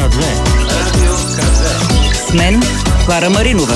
К2. Радио К2. С мен Клара Маринова.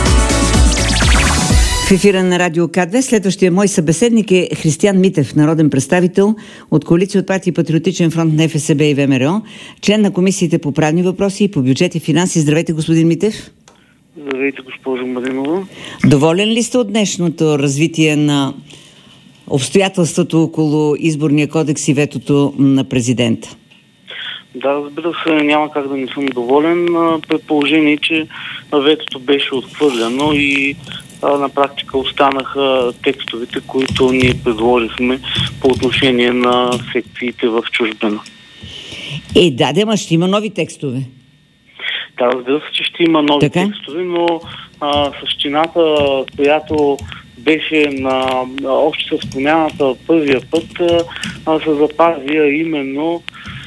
В ефира на Радио К2 следващия мой събеседник е Християн Митев, народен представител от Коалиция от партии Патриотичен фронт, НФСБ и ВМРО, член на комисиите по правни въпроси и по бюджет и финанси. Здравейте, господин Митев. Здравейте, госпожо Маринова. Доволен ли сте от днешното развитие на обстоятелството около изборния кодекс и ветото на президента? Да, разбира се, няма как да не съм доволен, при положение, че ветото беше отхвърлено и на практика останаха текстовете, които ние предложихме по отношение на секциите в чужбина. Ама ще има нови текстове. Да, разбира се, че ще има нови текстове, но същината, която беше още с промяната първия път, се запази, именно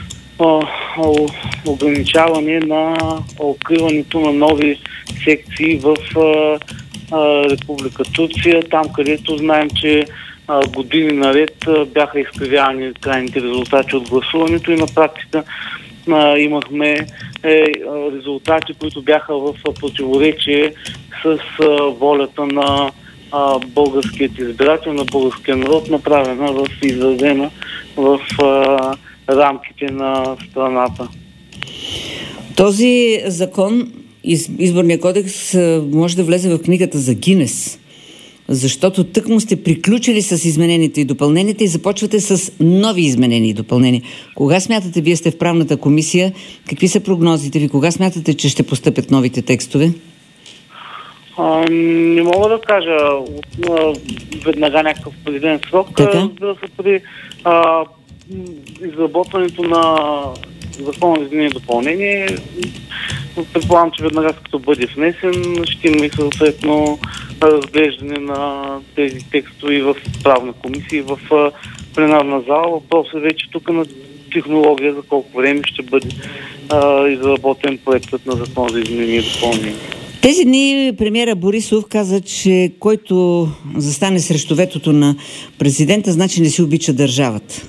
ограничаване на откриването на нови секции в Република Турция, там където знаем, че години наред бяха изкривявани крайните резултати от гласуването и на практика имахме резултати, които бяха в противоречие с волята на българският избирател, на българския народ, направена изразена в рамките на страната. Този закон, изборния кодекс, може да влезе в книгата за Гинес, защото тъкмо сте приключили с измененията и допълненията и започвате с нови изменения и допълнения. Кога смятате, вие сте в правната комисия, какви са прогнозите ви, кога смятате, че ще постъпят новите текстове? Не мога да кажа веднага някакъв определен срок. Да се при изработването на закон за изменение и допълнение, предполагам, че веднага като бъде внесен, ще има и съответно разглеждане на тези текстове в правна комисия и в пленарна зала. Въпросът е вече тук на технология за колко време ще бъде изработен проектът на закон за изменение и допълнение. Тези дни премиера Борисов каза, че който застане срещу ветото на президента, значи не си обича държавата.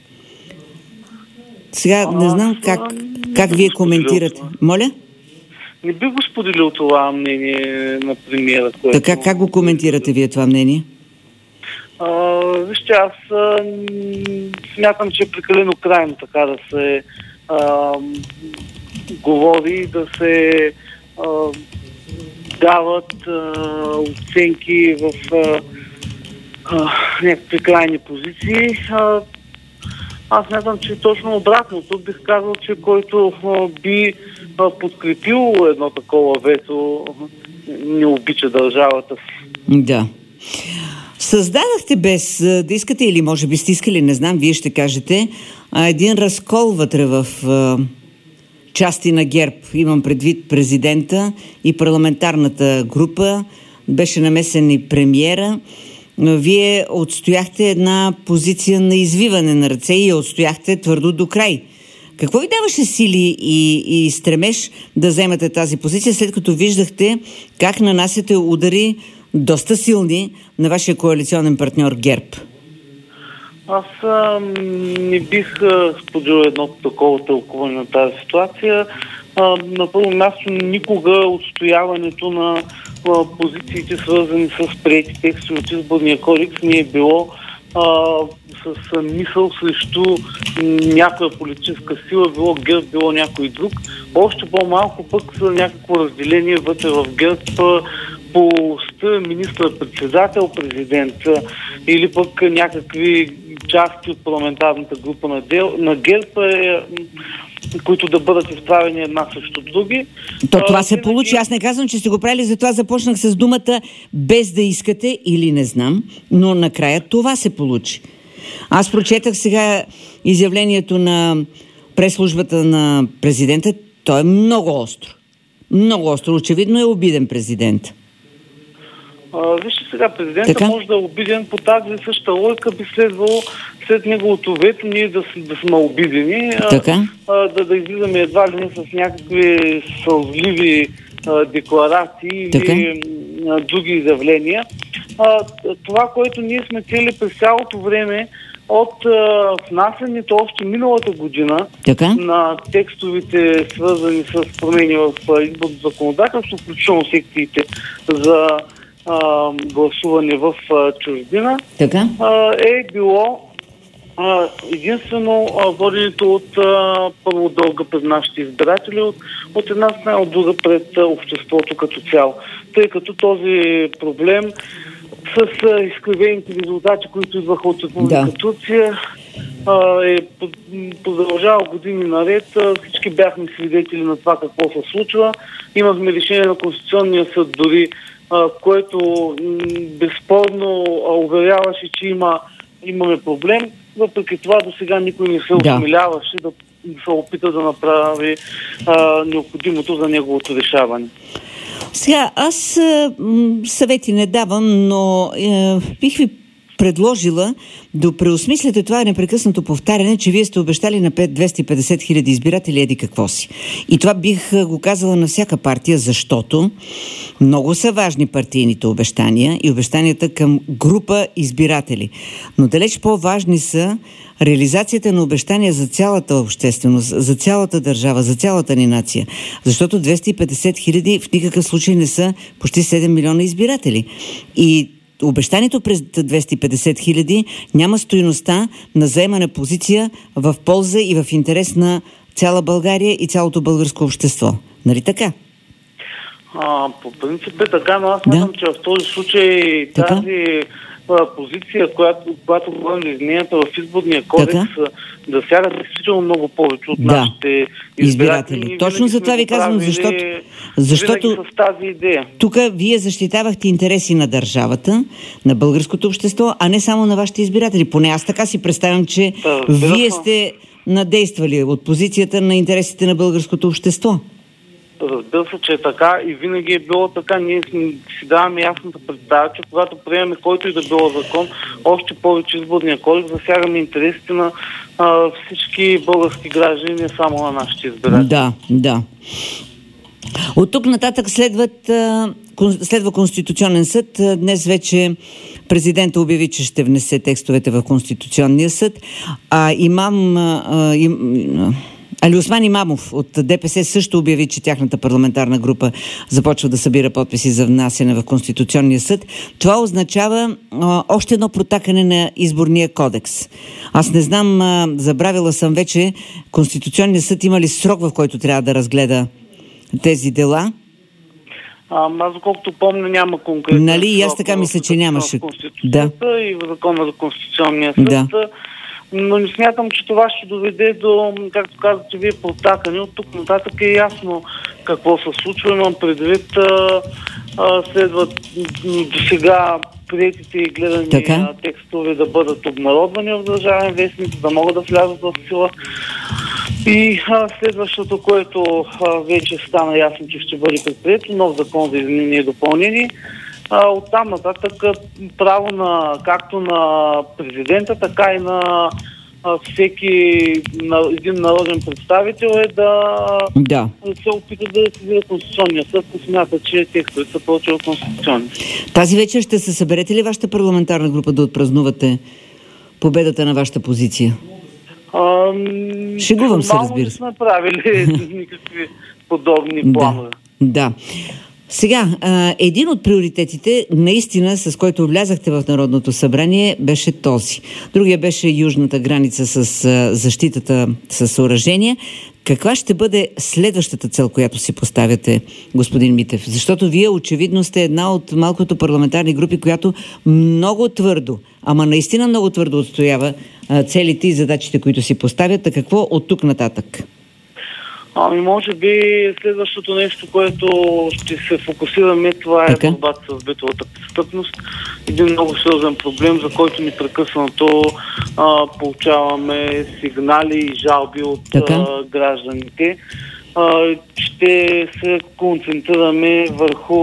Сега не знам как вие коментирате. Моля? Не би го споделил това мнение на премиера. Така, как го коментирате вие това мнение? Вижте, аз смятам, че е прекалено крайно така да се говори, да се дават оценки в някакви крайни позиции. Аз смятам, че точно обратното. Бих казал, че който би подкрепил едно такова вето, не обича държавата си. Да. Създадахте без да искате или може би сте искали, не знам, вие ще кажете, един разкол вътре в части на ГЕРБ. Имам предвид президента и парламентарната група. Беше намесен и премиера. Вие отстояхте една позиция на извиване на ръце и я отстояхте твърдо до край. Какво ви даваше сили и стремеж да вземете тази позиция, след като виждахте как нанасяте удари доста силни на вашия коалиционен партньор ГЕРБ? Аз не бих споделил едно такова тълкуване на тази ситуация. На първо място, никога отстояването на позициите, свързани с приети текстове от изборния кодекс, не е било с мисъл срещу някоя политическа сила, било ГЕРБ, било някой друг. Още по-малко пък за някакво разделение вътре в ГЕРБ по министър-председател, президент или пък някакви части от парламентарната група на ГЕРБ, които да бъдат изправени една срещу други. Това се получи. Аз не казвам, че сте го правили, затова започнах с думата без да искате или не знам, но накрая това се получи. Аз прочетах сега изявлението на пресслужбата на президента. То е много остро. Много остро. Очевидно е обиден президент. Вижте сега, президента може да е обиден по тази същата логика, би следвало след неговото вето ние да сме обидени, да излизаме едва ли не с някакви сълзливи декларации или други изявления. Това, което ние сме цели през цялото време, от внасянето още миналата година на текстовете, свързани с промени в изборното законодателство, включително секциите за гласуване в чужбина, е било единствено воденето от първо дълга пред нашите избиратели, от една страна, от друга пред обществото като цяло. Тъй като този проблем с изкривените резултати, които идваха от Република Турция, е продължава години наред. Всички бяхме свидетели на това какво се случва. Имахме решение на Конституционния съд дори, което безспорно уверяваше, че имаме проблем. Въпреки това до сега никой не се осмеляваше да се опита да направи необходимото за неговото решаване. Сега, аз съвети не давам, но бих ви предложила да преосмислите това непрекъснато повтаряне, че вие сте обещали на 250 хиляди избиратели еди какво си. И това бих го казала на всяка партия, защото много са важни партийните обещания и обещанията към група избиратели. Но далеч по-важни са реализацията на обещания за цялата общественост, за цялата държава, за цялата ни нация. Защото 250 хиляди в никакъв случай не са почти 7 милиона избиратели. И обещанието през 250 хиляди няма стойността на заемане позиция в полза и в интерес на цяла България и цялото българско общество. Нали така? По принцип е така, но аз смятам, че в този случай тази позиция, която говорим за измененията в изборния кодекс, да сяга действително много повече от нашите избиратели. Точно за това ви казвам, защото с тази идея. Тук вие защитавахте интереси на държавата, на българското общество, а не само на вашите избиратели. Поне аз така си представям, че вие сте надействали от позицията на интересите на българското общество. Разбира се, че е така и винаги е било така. Ние си даваме ясната представа, че когато приемаме който и да било закон, още повече изборния кодекс, засягаме интересите на всички български граждани, не само на нашите избиратели. Да. От тук нататък следва Конституционен съд. Днес вече президента обяви, че ще внесе текстовете в Конституционния съд. Алиосман Имамов от ДПС също обяви, че тяхната парламентарна група започва да събира подписи за внасяне в Конституционния съд. Това означава още едно протакане на изборния кодекс. Аз не знам, забравила съм вече, Конституционният съд има ли срок, в който трябва да разгледа тези дела? Аз доколкото помня, няма конкретно. Нали? И аз така мисля, че нямаше. В Конституцията и в Закона за Конституционния съд. Да. Но не смятам, че това ще доведе до, както казвате вие, протакане. От тук нататък е ясно какво се случва. Имам предвид, следват до сега приетите и гледани текстове да бъдат обнародвани в Държавен вестник, да могат да влязат в сила. И следващото, което вече стана ясно, че ще бъде предприето, нов закон за изменение и допълнение. Оттам нататък право както на президента, така и на всеки един народен представител е да се опита да сезира Конституционния съд, ако смята, че текстовете са противоконституционни. Тази вечер ще се съберете ли вашата парламентарна група да отпразнувате победата на вашата позиция? Шегувам се, разбира се. Не сме правили никакви подобни планове. Да. Сега, един от приоритетите, наистина, с който влязахте в Народното събрание, беше този. Другия беше южната граница с защитата с съоръжения. Каква ще бъде следващата цел, която си поставяте, господин Митев? Защото вие очевидно сте една от малкото парламентарни групи, която много твърдо, ама наистина много твърдо отстоява целите и задачите, които си поставят. А какво от тук нататък? Може би следващото нещо, което ще се фокусираме, това е борбата с битовата престъпност. Един много сериозен проблем, за който непрекъснато получаваме сигнали и жалби от гражданите. Ще се концентрираме върху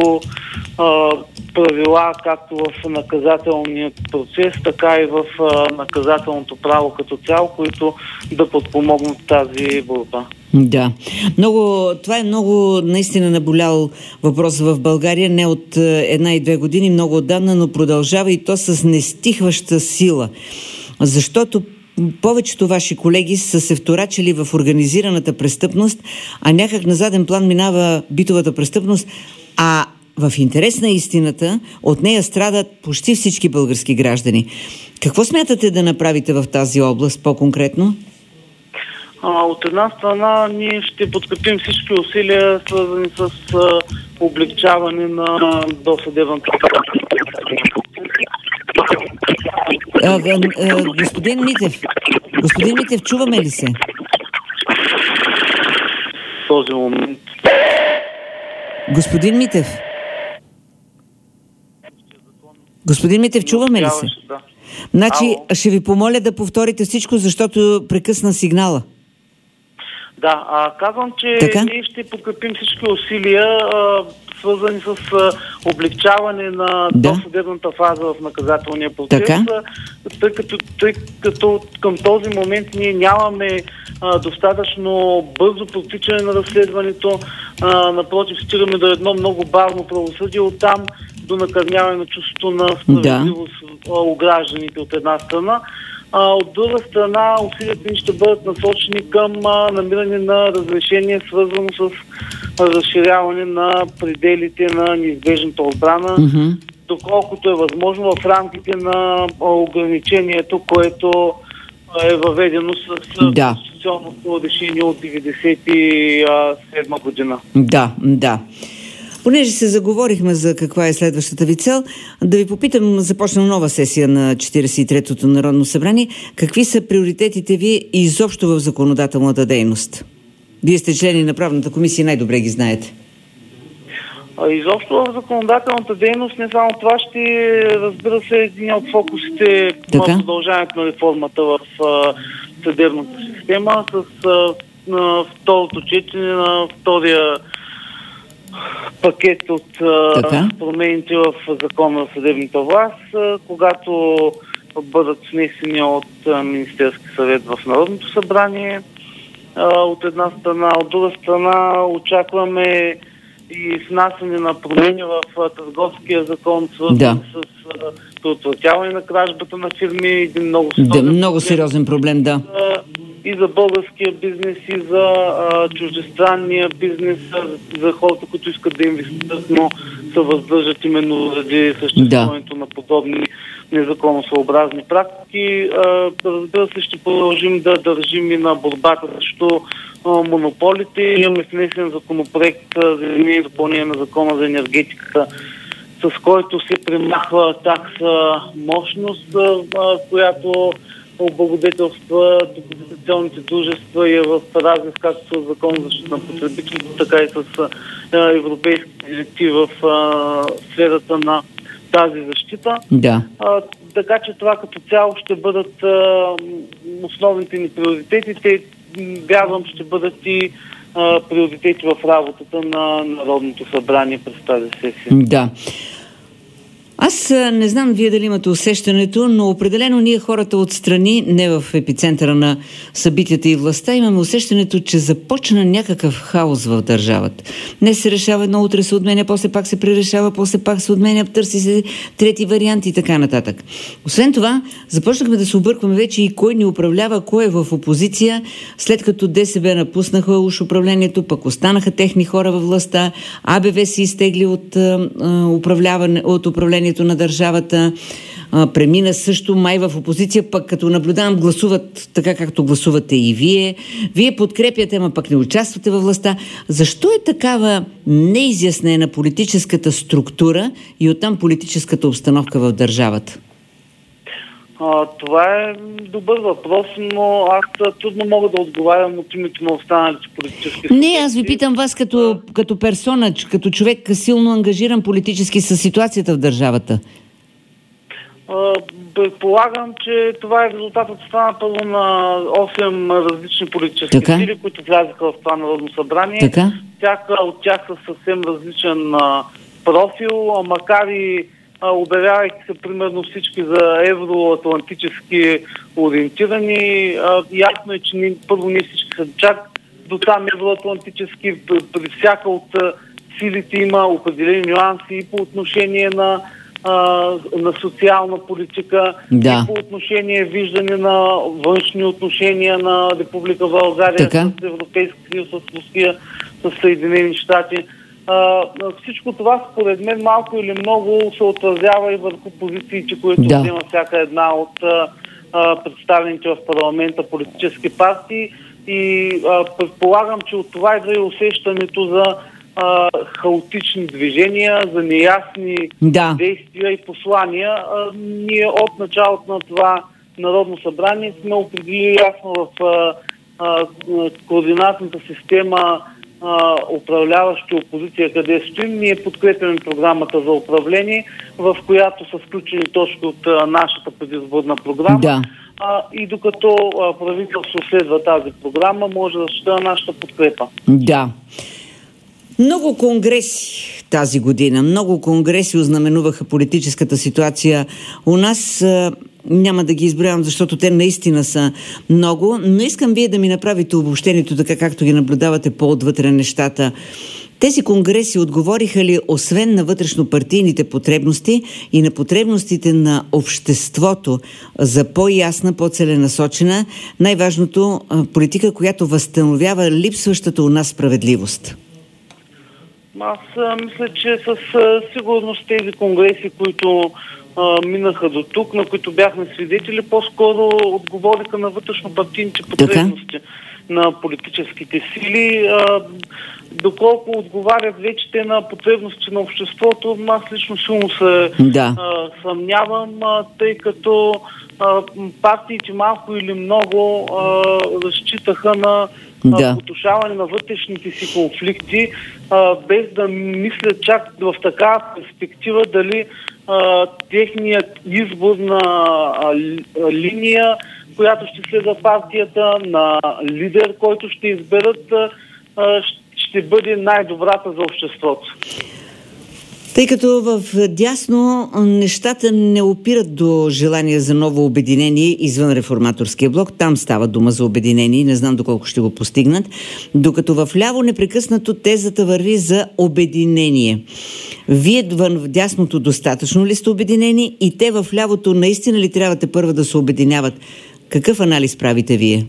правила, както в наказателния процес, така и в наказателното право като цяло, които да подпомогнат тази борба. Да. Това е много наистина наболял въпрос в България, не от 1 и 2 години, много отдавна, но продължава и то с нестихваща сила. защото повечето ваши колеги са се вторачили в организираната престъпност, а някак на заден план минава битовата престъпност, а в интерес на истината от нея страдат почти всички български граждани. Какво смятате да направите в тази област по-конкретно? От една страна ние ще подкрепим всички усилия, свързани с облегчаване на досъдебната. Господин Митев, чуваме ли се? В този момент. Господин Митев, чуваме ли се? Да. Значи, ще ви помоля да повторите всичко, защото прекъсна сигнала. Да, казвам, че ние ще подкрепим всички усилия, свързани с облегчаване на досъдебната фаза в наказателния процес, тъй като към този момент ние нямаме достатъчно бързо протичане на разследването. Напротив, стигаме до едно много бавно правосъдие, оттам до накърняване на чувството на справедливост у гражданите от една страна. От друга страна, усилията ни ще бъдат насочени към намиране на разрешение, свързано с разширяване на пределите на неизбежната отбрана, доколкото е възможно в рамките на ограничението, което е въведено с конституционното решение от 1997 година. Да. Понеже се заговорихме за каква е следващата ви цел, да ви попитам, започна нова сесия на 43-то Народно събрание. Какви са приоритетите ви изобщо в законодателната дейност? Вие сте члени на правната комисия, най-добре ги знаете. Изобщо в законодателната дейност не само това ще, разбира се, един от фокусите на продължаването на реформата в съдебната система с второто четене на втория пакет от промените в Закона за съдебната власт, когато бъдат внесени от Министерски съвет в Народното събрание. От една страна, от друга страна очакваме и внасяне на промени в Търговския закон, свързан с предотвратяване на кражбата на фирми. Един много сериозен проблем, и за българския бизнес, и за чуждестранния бизнес, за хората, които искат да инвестират, но се въздържат именно заради съществуването на подобни незаконосъобразни практики. Разбира се, ще продължим да държим и на борбата срещу монополите. Имаме внесен законопроект за изменение и допълнение на Закона за енергетиката, с който се премахва такса мощност, която облагодетелства топлофикационните дружества и е в разрез както с Закон за защита на потребителите, така и с европейските директиви в сферата на тази защита. Така че това като цяло ще бъдат основните ни приоритети. Те, вярвам, ще бъдат и приоритети в работата на Народното събрание през тази сесия. Аз не знам вие дали имате усещането, но определено ние хората отстрани, не в епицентъра на събитията и властта, имаме усещането, че започна някакъв хаос в държавата. Днес се решава едно, утре се отменя, после пак се пререшава, после пак се отменя, търси се трети вариант и така нататък. Освен това, започнахме да се объркваме вече и кой ни управлява, кой е в опозиция, след като ДСБ напуснаха уж управлението, пък останаха техни хора във властта, АБВ се изтегли от управлението на държавата, премина също май в опозиция, пък като наблюдавам гласуват така както гласувате и вие. Вие подкрепяте, ама пък не участвате във властта. Защо е такава неизяснена политическата структура и оттам политическата обстановка в държавата? Това е добър въпрос, но аз трудно мога да отговарям от името на останалите политически. Не, аз ви питам вас като персона, като човек силно ангажиран политически със ситуацията в държавата. Предполагам, че това е резултат от това първо на 8 различни политически сили, които влязаха в това Народно събрание. Всяка от тях са съвсем различен профил, макар и обявявайки се примерно всички за евроатлантически ориентирани. Ясно е, че първо ние всички са чак до там евроатлантически. При всяка от силите има определени нюанси и по отношение на на социална политика, да, и по отношение виждане на външни отношения на Република България с Европейския съюз, с Русия, с Съединени щати. Всичко това, според мен, малко или много се отразява и върху позициите, които взема всяка една от представените в парламента политически партии. И предполагам, че от това идва и усещането за хаотични движения, за неясни действия и послания. Ние от началото на това Народно събрание сме определили ясно в координатната система управляващи опозиция, къде стоим. Ние подкрепяме програмата за управление, в която са включени точки от нашата предизборна програма. Да. И докато правителство следва тази програма, може да счита нашата подкрепа. Да. Много конгреси тази година, много конгреси ознаменуваха политическата ситуация у нас. Няма да ги изброявам, защото те наистина са много, но искам вие да ми направите обобщението, така както ги наблюдавате по-отвътре нещата. Тези конгреси отговориха ли, освен на вътрешнопартийните потребности и на потребностите на обществото за по-ясна, по-целенасочена, най-важното политика, която възстановява липсващата у нас справедливост? Аз мисля, че със сигурност тези конгреси, които минаха до тук, на които бяхме свидетели, по-скоро отговориха на вътрешнопартийните потребности на политическите сили. Доколко отговарят вече те на потребности на обществото, аз лично силно се съмнявам, тъй като партиите малко или много разчитаха на потушаване на вътрешните си конфликти, без да мислят чак в такава перспектива дали техният избор на линия, която ще следва партията, на лидер, който ще изберат, ще бъде най-добрата за обществото. Тъй като в дясно нещата не опират до желание за ново обединение извън реформаторския блок, там става дума за обединение, не знам доколко ще го постигнат, докато в ляво непрекъснато тезата върви за обединение. Вие в дясното достатъчно ли сте обединени и те в лявото наистина ли трябва първо да се обединяват? Какъв анализ правите вие?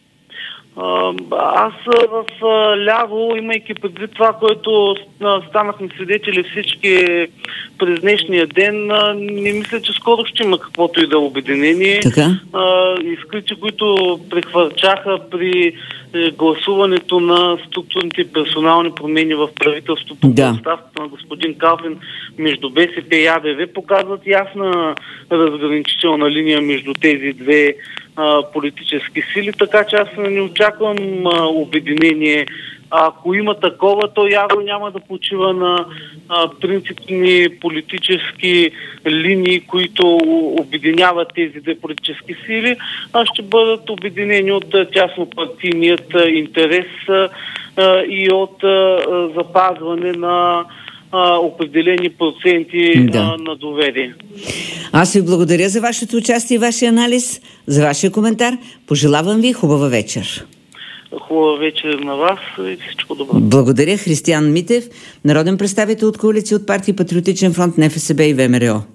Аз в ляво, имайки предвид това, което станахме свидетели всички през днешния ден, не мисля, че скоро ще има каквото и да е обединение. Изкрити, които прехвърчаха при гласуването на структурните и персонални промени в правителството по оставката на господин Калфин между БСП и АБВ, показват ясна разграничителна линия между тези две политически сили, така че аз не очаквам обединение. Ако има такова, то явно няма да почива на принципни политически линии, които обединяват тези две политически сили, а ще бъдат обединени от тяснопартийният интерес и от запазване на определени проценти на доверие. Аз ви благодаря за вашето участие и вашия анализ, за вашия коментар. Пожелавам ви хубава вечер. Хубава вечер на вас и всичко добро. Благодаря. Християн Митев, народен представител от коалиция от партии Патриотичен фронт, НФСБ и ВМРО.